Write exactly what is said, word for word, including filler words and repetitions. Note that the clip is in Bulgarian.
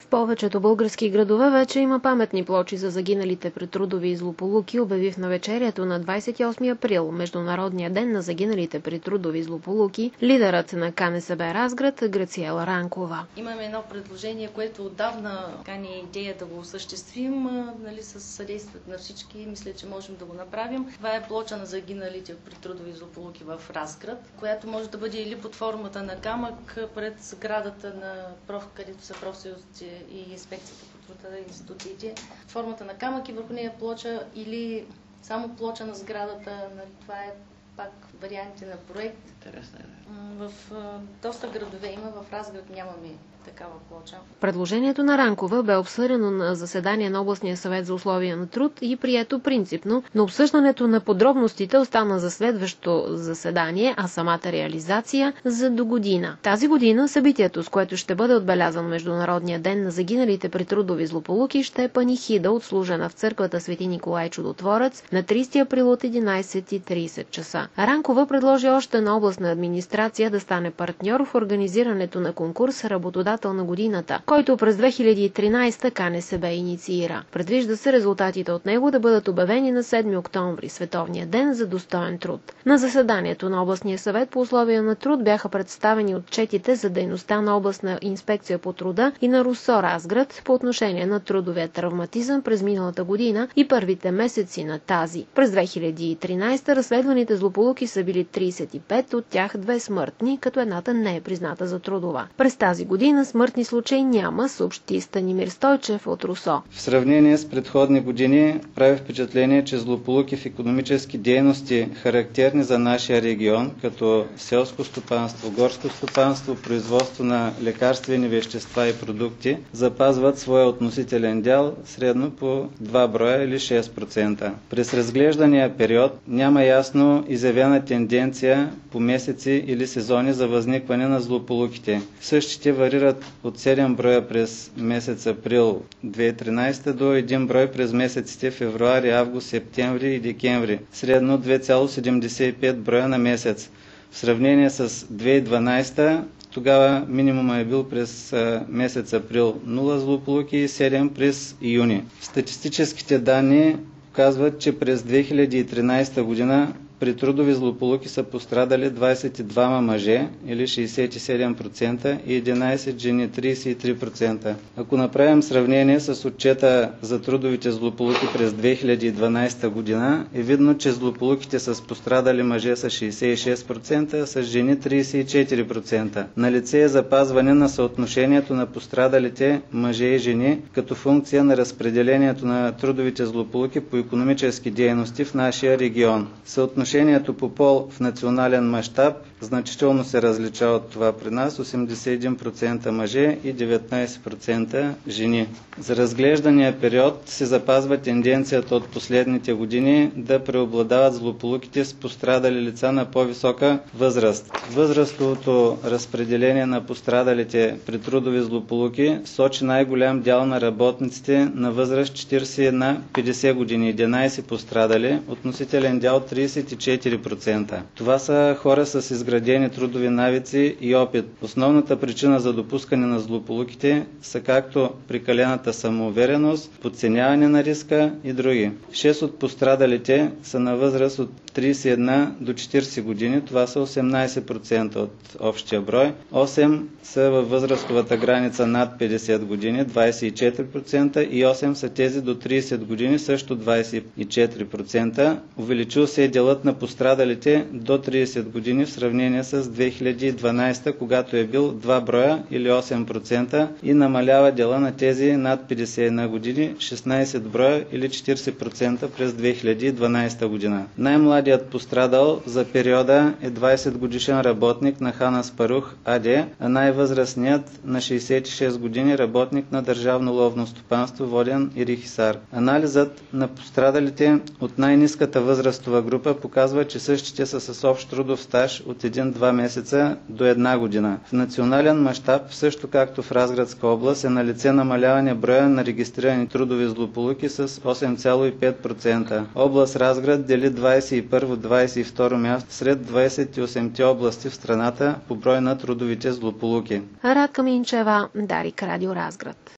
повечето български градове вече има паметни плочи за загиналите при трудови злополуки, обяви в навечерието на двадесет и осми април, Международния ден на загиналите при трудови злополуки, лидерът на Ка Не Се Бе Разград Грациела Ранкова. Имаме едно предложение, което отдавна кани идея да го осъществим, нали, с съдействието на всички. Мисля, че можем да го направим. Това е плоча на загиналите при трудови злополуки в Разград, която може да бъде или под формата на камък пред сградата на проф, където са профсъюзите и инспекцията по труда и институциите. Формата на камък и върху нея плоча или само плоча на сградата. Това е пак варианти на проект. Интересно е. В доста градове има, в Разград нямаме такава плоча. Предложението на Ранкова бе обсъдено на заседание на Областния съвет за условия на труд и прието принципно, но обсъждането на подробностите остана за следващо заседание, а самата реализация за до година. Тази година събитието, с което ще бъде отбелязан Международния ден на загиналите при трудови злополуки, ще е панихида, отслужена в църквата Свети Николай Чудотворец на тридесети април от единадесет и тридесет часа. Ранкова предложи още на областна администрация да стане партньор в организирането на конкурс "Работодател на годината", който през две хиляди и тринадесета Ка Не Се Бе инициира. Предвижда се резултатите от него да бъдат обявени на седми октомври, Световния ден за достоен труд. На заседанието на Областния съвет по условия на труд бяха представени отчетите за дейността на областна инспекция по труда и на РУСО Разград по отношение на трудовия травматизъм през миналата година и първите месеци на тази. През две хиляди и тринадесета разследваните злополуки са били тридесет и пет, от тях две смъртни, като едната не е призната за трудова. През тази година смъртни случаи няма, съобщи Станимир Стойчев от РУСО. В сравнение с предходни години прави впечатление, че злополуки в икономически дейности, характерни за нашия регион, като селско стопанство, горско стопанство, производство на лекарствени вещества и продукти, запазват своя относителен дял средно по два броя или шест процента. През разглеждания период няма ясно изявена тенденция по месеци или сезони за възникване на злополуките. Същите варират от седем броя през месец април две хиляди и тринадесета до един брой през месеците февруари, август, септември и декември. Средно две цяло седемдесет и пет броя на месец. В сравнение с две хиляди и дванадесета, тогава минимума е бил през месец април нула злополуки и седем през юни. Статистическите данни показват, че през две хиляди и тринадесета година при трудови злополуки са пострадали двадесет и двама мъже или шестдесет и седем процента и единадесет жени тридесет и три процента. Ако направим сравнение с отчета за трудовите злополуки през две хиляди и дванадесета година, е видно, че злополуките с пострадали мъже са шестдесет и шест процента, а с жени тридесет и четири процента. Налице е запазване на съотношението на пострадалите мъже и жени като функция на разпределението на трудовите злополуки по икономически дейности в нашия регион. Съотношението по пол в национален мащаб значително се различава от това при нас – осемдесет и един процента мъже и деветнадесет процента жени. За разглеждания период се запазва тенденцията от последните години да преобладават злополуките с пострадали лица на по-висока възраст. Възрастовото разпределение на пострадалите при трудови злополуки сочи най-голям дял на работниците на възраст четиридесет и една до петдесет години – единадесет пострадали, относителен дял тридесет и четири процента. Това са хора с изградени трудови навици и опит. Основната причина за допускане на злополуките са както прекалената самоувереност, подценяване на риска и други. шест от пострадалите са на възраст от тридесет и една до четиридесет години, това са осемнадесет процента от общия брой. осем са във възрастовата граница над петдесет години, двадесет и четири процента, и осем са тези до тридесет години, също двадесет и четири процента. Увеличил се е делът на пострадалите до тридесет години в сравнение с две хиляди и дванадесета, когато е бил два броя или осем процента, и намалява дела на тези над петдесет и една години, шестнадесет броя или четиридесет процента през две хиляди и дванадесета година. Най-младият пострадал за периода е двадесет годишен работник на Хан Аспарух АД, а най-възрастният на шестдесет и шест години работник на Държавно ловно стопанство Воден и Рихисар. Анализът на пострадалите от най-ниската възрастова група показва, че същите са с общ трудов стаж от един-два месеца до една година. В национален мащаб, също както в Разградска област, е налице намаляване броя на регистрирани трудови злополуки с осем цяло и пет процента. Област Разград дели двадесет и първо - двадесет и второ място сред двадесет и осемте области в страната по брой на трудовите злополуки. Радка Минчева, Дарик, Радио Разград.